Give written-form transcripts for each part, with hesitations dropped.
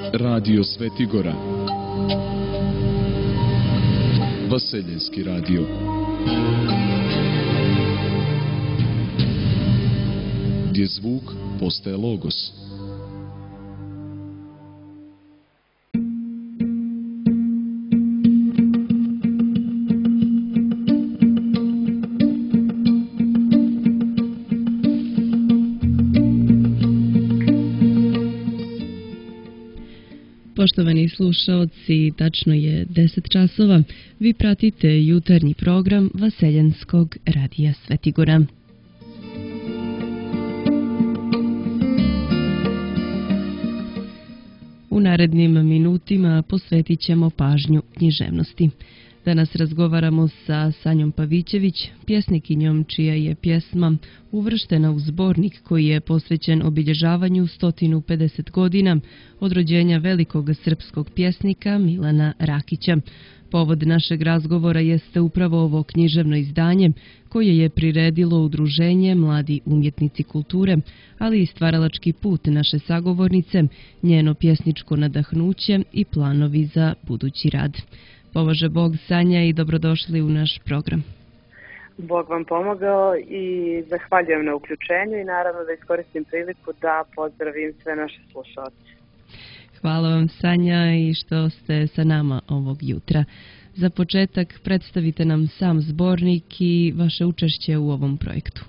Radio Svetigora, Vaseljenski radio. Gdje zvuk postaje logos. Poštovani slušaoci, tačno je 10 časova. Vi pratite jutarnji program Vaseljenskog radija Svetigora. U narednim minutima posvetit ćemo pažnju književnosti. Danas razgovaramo sa Sanjom Pavićević, pjesnikinjom čija je pjesma uvrštena u zbornik koji je posvećen obilježavanju 150 godina od rođenja velikog srpskog pjesnika Milana Rakića. Povod našeg razgovora jeste upravo ovo književno izdanje koje je priredilo Udruženje Mladi umjetnici kulture, ali i stvaralački put naše sagovornice, njeno pjesničko nadahnuće i planovi za budući rad. Pomože Bog, Sanja, i dobrodošli u naš program. Bog vam pomogao i zahvaljujem na uključenju i naravno da iskoristim priliku da pozdravim sve naše slušalce. Hvala vam, Sanja, i što ste sa nama ovog jutra. Za početak predstavite nam sam zbornik i vaše učešće u ovom projektu.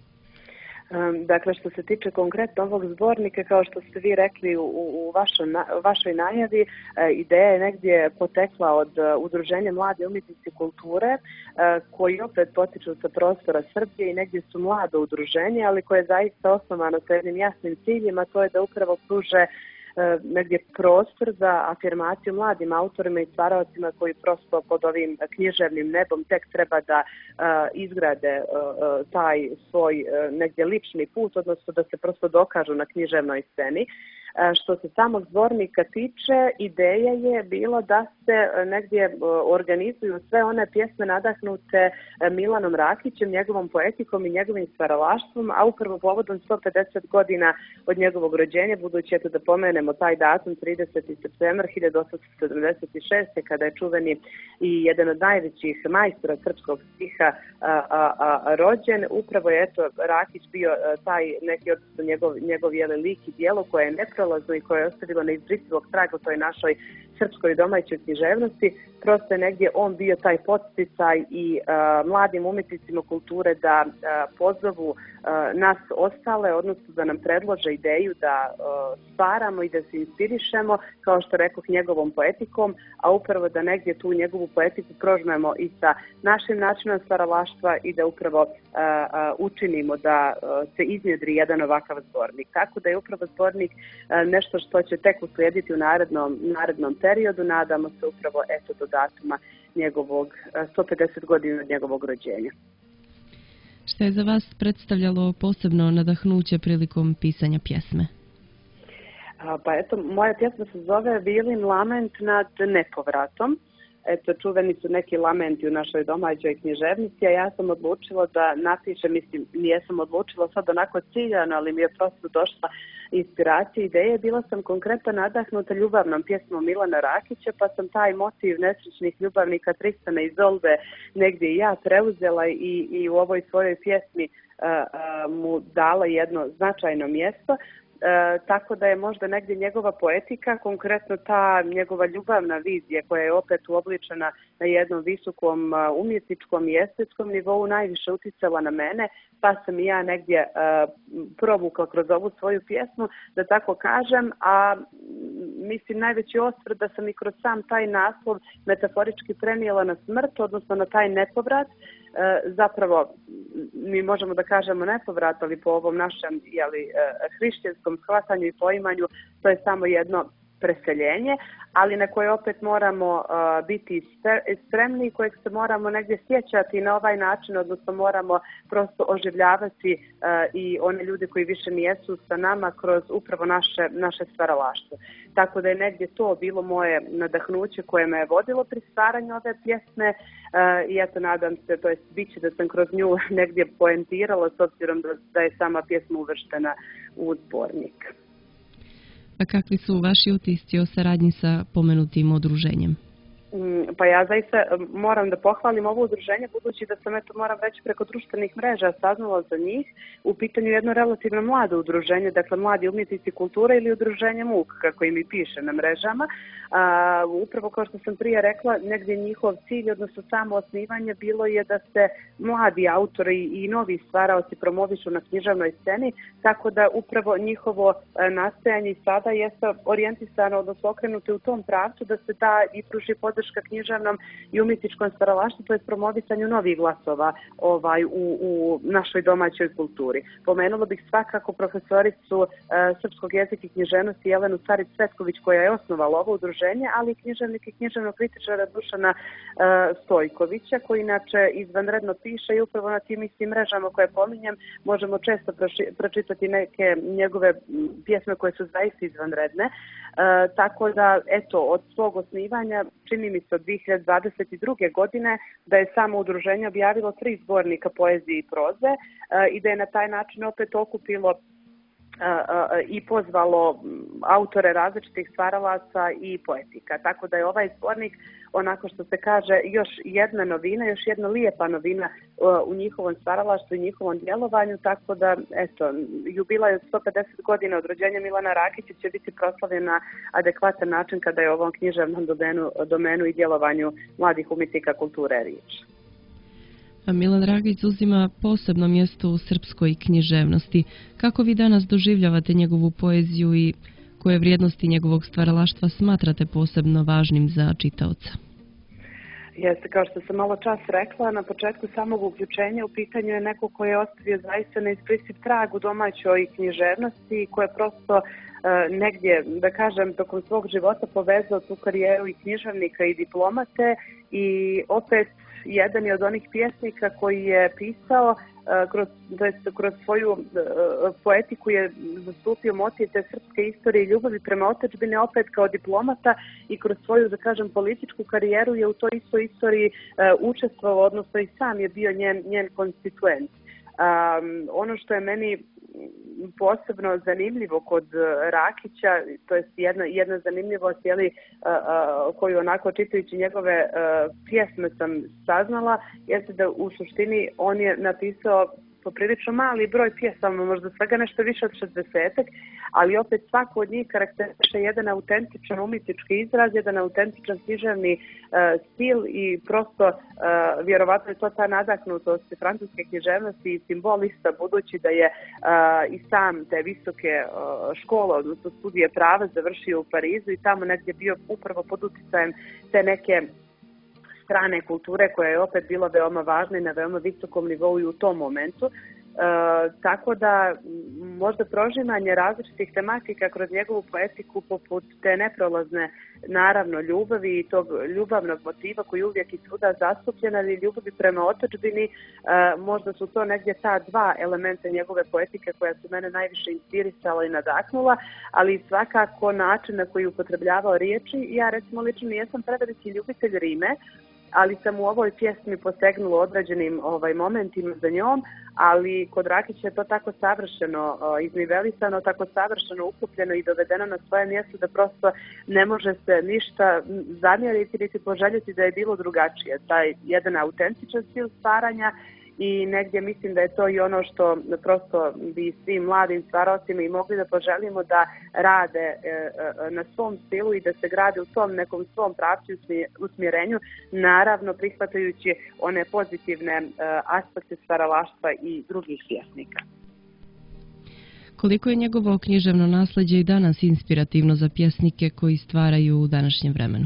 Dakle, što se tiče konkretno ovog zbornika, kao što ste vi rekli u vašoj najavi, ideja je negdje potekla od Udruženja Mladi umjetnici kulture, koji opet potiču sa prostora Srbije i negdje su mlado udruženje, ali koje je zaista osnovano sa jednim jasnim ciljem, a to je da upravo pruže negdje prostor za afirmaciju mladim autorima i stvaralcima koji prosto pod ovim književnim nebom tek treba da izgrade taj svoj negdje lični put, odnosno da se prosto dokažu na književnoj sceni. Što se samog zbornika tiče, ideja je bilo da se negdje organizuju sve one pjesme nadahnute Milanom Rakićem, njegovom poetikom i njegovim stvaralaštvom, a upravo povodom 150 godina od njegovog rođenja, budući da pomenemo taj datum 30. septembar 1876. kada je čuveni i jedan od najvećih majstora srpskog stiha rođen, upravo je Rakić bio taj neki odnosno njegov lik i djelo koje je neprolazno i koje je ostavilo neizbrisivog traga u toj našoj srpskoj domaćoj književnosti. Prosto je negdje on bio taj podsticaj i mladim umjetnicima kulture da pozovu nas ostale, odnosno da nam predlože ideju da stvaramo i da se inspirišemo, kao što rekoh, njegovom poetikom, a upravo da negdje tu njegovu poetiku prožmemo i sa našim načinom stvaralaštva i da upravo učinimo da se iznjedri jedan ovakav zbornik. Tako da je upravo zbornik nešto što će tek uslijediti u narednom periodu, nadamo se upravo do datuma njegovog 150 godina od njegovog rođenja. Što je za vas predstavljalo posebno nadahnuće prilikom pisanja pjesme? Moja pjesma se zove Vilin lament nad nepovratom. Čuveni su neki lamenti u našoj domaćoj književnici, a ja sam odlučila da napišem, nijesam odlučila sad onako ciljano, ali mi je prosto došla inspiracija, ideje. Bila sam konkretno nadahnuta ljubavnom pjesmom Milana Rakića, pa sam taj motiv nesrećnih ljubavnika Tristana i Izolde negdje i ja preuzela i u ovoj svojoj pjesmi mu dala jedno značajno mjesto. Tako da je možda negdje njegova poetika, konkretno ta njegova ljubavna vizija koja je opet uobličena na jednom visokom umjetničkom i estetskom nivou najviše uticala na mene, pa sam i ja negdje provukla kroz ovu svoju pjesmu, da tako kažem, a mislim najveći osvrt da sam i kroz sam taj naslov metaforički prenijela na smrt, odnosno na taj nepovrat. Zapravo mi možemo da kažemo nepovrat, ali po ovom našem hrišćanskom shvatanju i poimanju to je samo jedno preseljenje, ali na koje opet moramo biti spremni i kojeg se moramo negdje sjećati na ovaj način, odnosno moramo prosto oživljavati i one ljude koji više nijesu sa nama kroz upravo naše stvaralaštvo. Tako da je negdje to bilo moje nadahnuće koje me je vodilo pri stvaranju ove pjesme i eto nadam se, to jest bit će da sam kroz nju negdje poentirala s obzirom da je sama pjesma uvrštena u zbornik. A kakvi su vaši utisci o saradnji sa pomenutim udruženjem? Pa ja zaista moram da pohvalim ovo udruženje, budući da sam, moram reći, preko društvenih mreža saznala za njih. U pitanju jedno relativno mlado udruženje, dakle Mladi umjetnici kulture ili udruženje MUK, kako im i piše na mrežama. Upravo kao što sam prije rekla, negdje njihov cilj, odnosno samo osnivanje, bilo je da se mladi autori i novi stvaraoci promovišu na književnoj sceni, tako da upravo njihovo nastojanje sada jeste orijentisano, odnosno okrenuto u tom pravcu da se da i pruži podrška književnom i umjetničkom stvaralaštvu, to je promovisanju novih glasova u našoj domaćoj kulturi. Pomenula bih svakako profesoricu srpskog jezika i književnosti Jelenu Carić-Cvetković, koja je osnovala ovo udruženje, ali i književnik i književnog kritičara Dušana Stojkovića, koji inače izvanredno piše i upravo na tim istim mrežama koje pominjem možemo često pročitati neke njegove pjesme koje su zaista izvanredne. Tako da, od svog osnivanja, čini mi se od 2022. godine, da je samo udruženje objavilo 3 zbornika poezije i proze i da je na taj način opet okupilo i pozvalo autore različitih stvaralaca i poetika. Tako da je ovaj zbornik, onako što se kaže, još jedna novina, još jedna lijepa novina u njihovom stvaralaštvu i njihovom djelovanju, tako da, jubilej od 150 godina od rođenja Milana Rakića će biti proslavljen na adekvatan način kada je o ovom književnom domenu i djelovanju mladih umjetnika kulture riječ. Milan Rakić uzima posebno mjesto u srpskoj književnosti. Kako vi danas doživljavate njegovu poeziju i koje vrijednosti njegovog stvaralaštva smatrate posebno važnim za čitaoca? Jeste, kao što sam malo čas rekla, na početku samog uključenja u pitanju je neko koji je ostavio zaista neisprisiv trag u domaćoj književnosti i koje prosto negdje, da kažem, tokom svog života povezao tu karijeru i književnika i diplomate i opet jedan je od onih pjesnika koji je pisao kroz svoju poetiku je zastupio motiv te srpske istorije i ljubavi prema otadžbini, opet kao diplomata i kroz svoju, da kažem, političku karijeru je u toj istoj istoriji učestvovao, odnosno i sam je bio njen konstituent. Ono što je meni posebno zanimljivo kod Rakića, to je jedna zanimljivost koju onako čitajući njegove pjesme sam saznala, jeste da u suštini on je napisao poprilično mali broj pjesama, možda svega nešto više od 60-ak, ali opet svako od njih karakteriše jedan autentičan umjetnički izraz, jedan autentičan književni stil i prosto vjerovatno je to ta nadahnutost francuske književnosti i simbolista, budući da je i sam te visoke škole, odnosno studije prava, završio u Parizu i tamo negdje bio upravo pod utjecajem te neke strane kulture koja je opet bila veoma važna i na veoma visokom nivou i u tom momentu. Tako da možda prožimanje različitih tematika kroz njegovu poetiku poput te neprolazne naravno ljubavi i tog ljubavnog motiva koji uvijek i svuda zastupljen, ali ljubavi prema otadžbini, možda su to negdje ta dva elementa njegove poetike koja su mene najviše inspirisala i nadahnula, ali svakako način na koji upotrebljavao riječi. Ja recimo lično nijesam preveliki ljubitelj rime, ali sam u ovoj pjesmi posegnula određenim momentima za njom, ali kod Rakića je to tako savršeno iznivelisano, tako savršeno ukupljeno i dovedeno na svoje mjesto da prosto ne može se ništa zamjeriti niti poželjeti da je bilo drugačije. Taj jedan autentičan stil stvaranja i negdje mislim da je to i ono što prosto bi svim mladim stvaraocima i mogli da poželimo da rade na svom stilu i da se grade u tom nekom svom pravcu usmjerenju, naravno prihvatajući one pozitivne aspekte stvaralaštva i drugih pjesnika. Koliko je njegovo književno nasljeđe i danas inspirativno za pjesnike koji stvaraju u današnjem vremenu?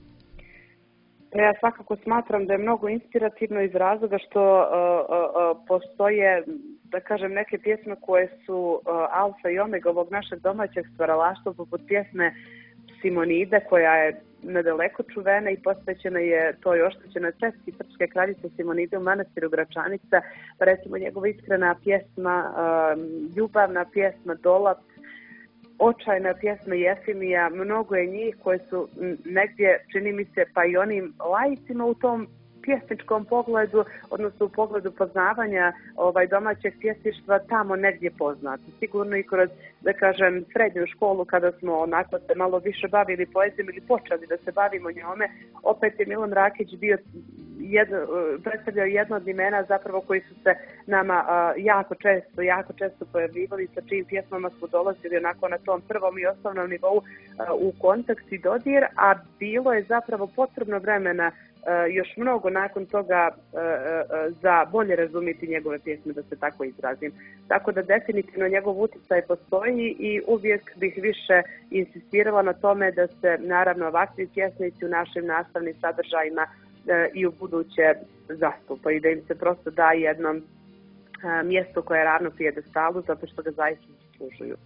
Ja svakako smatram da je mnogo inspirativno iz razloga što postoje, da kažem, neke pjesme koje su alfa i omega ovog našeg domaćeg stvaralaštva, poput pjesme Simonide, koja je nadaleko čuvena i posvećena je toj oštećenoj cesti srpske kraljice Simonide u manastiru Gračanica, pa recimo njegova iskrena pjesma, ljubavna pjesma Dolap, očajna pjesma Jefimija, mnogo je njih koje su negdje, čini mi se, pa i onim laicima u tom pjesničkom pogledu, odnosno u pogledu poznavanja domaćeg pjesništva tamo negdje poznat. Sigurno i kroz, da kažem, srednju školu kada smo onako se malo više bavili poezijom ili počeli da se bavimo njome, opet je Milan Rakić bio predstavljao jedno od imena zapravo koji su se nama jako često pojavljivali, sa čijim pjesmama smo dolazili onako na tom prvom i osnovnom nivou u kontakt i dodir, a bilo je zapravo potrebno vremena još mnogo nakon toga za bolje razumjeti njegove pjesme, da se tako izrazim. Tako da definitivno njegov utjecaj postoji i uvijek bih više insistirala na tome da se naravno ovakvi pjesnici u našim nastavnim sadržajima i u buduće zastupa i da im se prosto da jedno mjesto koje je ravno pijedestalu zato što ga zaista zaslužuju.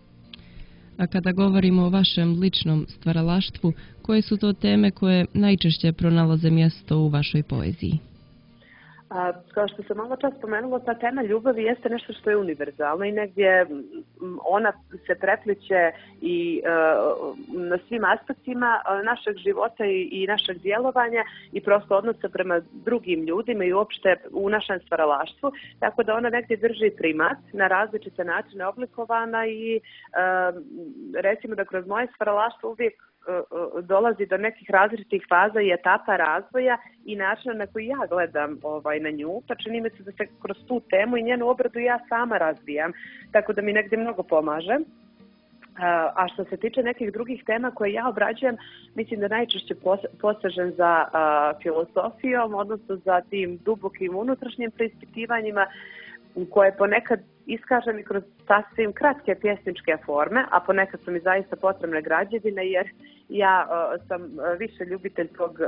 A kada govorimo o vašem ličnom stvaralaštvu, koje su to teme koje najčešće pronalaze mjesto u vašoj poeziji? Kao što sam malo čas spomenula, ta tema ljubavi jeste nešto što je univerzalno i negdje ona se prepliče i na svim aspektima našeg života i našeg djelovanja i prosto odnosa prema drugim ljudima i uopšte u našem stvaralaštvu, tako da ona negdje drži primat na različite načine oblikovana i recimo da kroz moje stvaralaštvo uvijek dolazi do nekih različitih faza i etapa razvoja i načina na koji ja gledam na nju, pa čini mi se da se kroz tu temu i njenu obradu ja sama razvijam, tako da mi negdje mnogo pomaže. A što se tiče nekih drugih tema koje ja obrađujem, mislim da najčešće posežem za filozofijom, odnosno za tim dubokim unutrašnjim preispitivanjima koje ponekad iskažem i kroz sasvim kratke pjesničke forme, a ponekad su mi zaista potrebne građevine jer ja sam više ljubitelj tog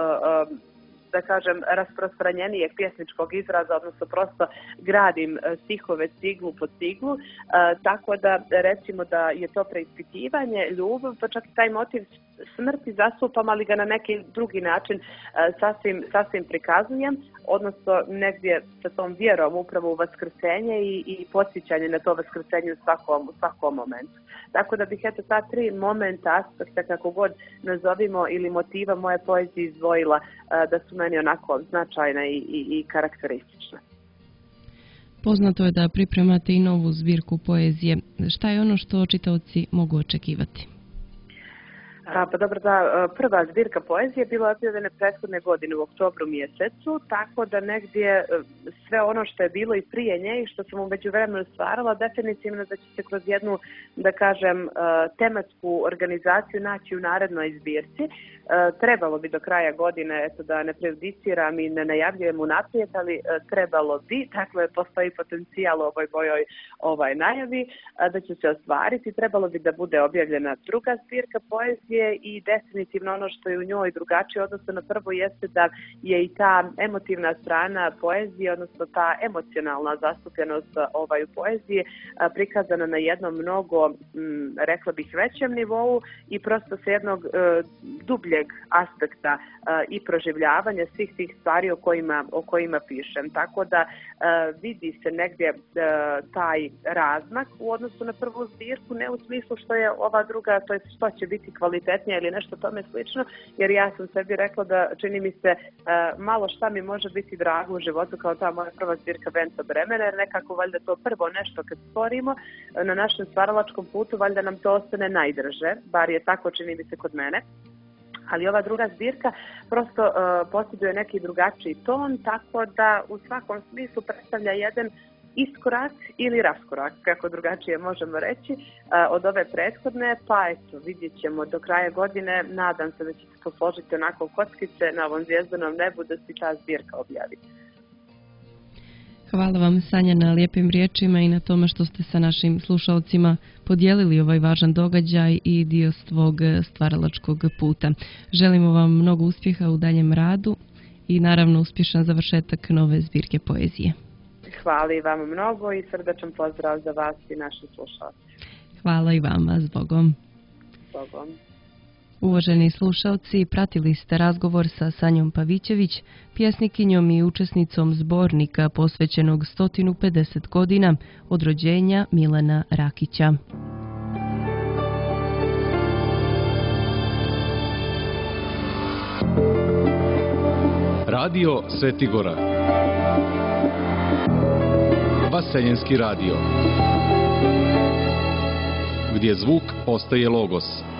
da kažem, rasprostranjenijeg pjesničkog izraza, odnosno prosto gradim stihove ciglu po ciglu, tako da recimo da je to preispitivanje, ljubav, pa čak i taj motiv smrti zastupam, ali ga na neki drugi način sasvim prikazujem, odnosno negdje sa tom vjerom upravo u vaskrsenje i podsjećanje na to vaskrsenje u svakom momentu. Tako da bih ta tri momenta, aspekta, kako god nazovimo, ili motiva moje poezije izdvojila da su meni onako značajna i karakteristična. Poznato je da pripremate i novu zbirku poezije. Šta je ono što čitaoci mogu očekivati? Pa dobro, da, prva zbirka poezije bila objavljena prethodne godine u oktobru mjesecu, tako da negdje sve ono što je bilo i prije nje i što sam u međuvremenu stvarala, definitivno da će se kroz jednu, da kažem, tematsku organizaciju naći u narednoj zbirci. Trebalo bi do kraja godine, eto da ne prejudiciram i ne najavljujem unaprijed, ali trebalo bi, dakle postoji potencijal u ovoj mojoj najavi da će se ostvariti. Trebalo bi da bude objavljena druga zbirka poezije i definitivno ono što je u njoj drugačije odnosno na prvo jeste da je i ta emotivna strana poezije, odnosno ta emocionalna zastupljenost u poeziji prikazana na jednom mnogo, rekla bih, većem nivou i prosto sa jednog dubljeg aspekta i proživljavanja svih tih stvari o kojima pišem. Tako da vidi se negdje taj razmak u odnosu na prvu zbirku, ne u smislu što je ova druga, to je što će biti kvalitetnija ili nešto tome slično, jer ja sam sebi rekla da čini mi se malo šta mi može biti drago u životu kao ta moja prva zbirka Venca Bremena, jer nekako valjda to prvo nešto kad stvorimo na našem stvaralačkom putu, valjda nam to ostane najdraže, bar je tako čini mi se kod mene. Ali ova druga zbirka prosto posjeduje neki drugačiji ton, tako da u svakom smislu predstavlja jedan iskorak ili raskorak, kako drugačije možemo reći, od ove prethodne, pa eto, vidjet ćemo do kraja godine, nadam se da će se posložiti onako kockice na ovom zvijezdanom nebu da se ta zbirka objavi. Hvala vam, Sanja, na lijepim riječima i na tome što ste sa našim slušalcima podijelili ovaj važan događaj i dio svog stvaralačkog puta. Želimo vam mnogo uspjeha u daljem radu i naravno uspješan završetak nove zbirke poezije. Hvala i vam mnogo i srdačan pozdrav za vas i naše slušalce. Hvala i vama, zbogom. Zbogom. Uvaženi slušalci, pratili ste razgovor sa Sanjom Pavićević, pjesnikinjom i učesnicom zbornika posvećenog 150 godina od rođenja Milana Rakića. Radio Svetigora. Vaseljenski radio. Gdje zvuk postaje logos.